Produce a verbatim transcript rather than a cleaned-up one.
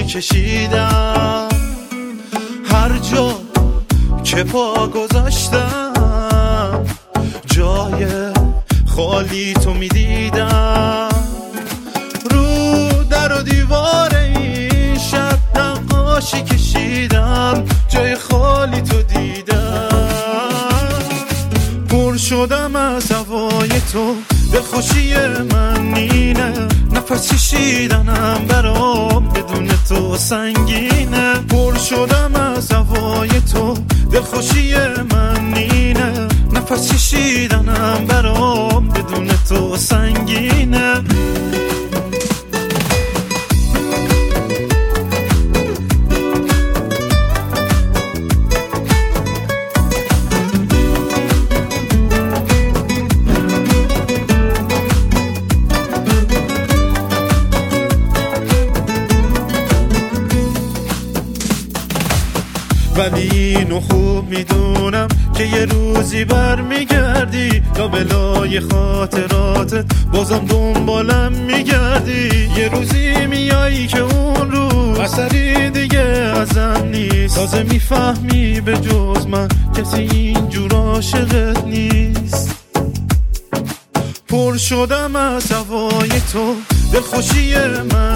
کشیدم، هر جا که پا گذاشتم جای خالی تو میدیدم. رو در و دیوار این شب نقاشی کشیدم، جای خالی تو دیدم. پر شدم از هوای تو، دلخوشی من اینه، نفس کشیدنم برام بدون تو سنگینه. پر شدم از هوای تو، دلخوشی من اینه، نفس کشیدنم برام بدون تو سنگینه. ولی اینو خوب میدونم که یه روزی برمیگردی، لابلای خاطراتت بازم دنبالم میگردی. یه روزی میایی که اون روز اثری دیگه ازم نیست، تازه میفهمی به جز من کسی اینجور عاشقت نیست. پر شدم از هوای تو، دلخوشی من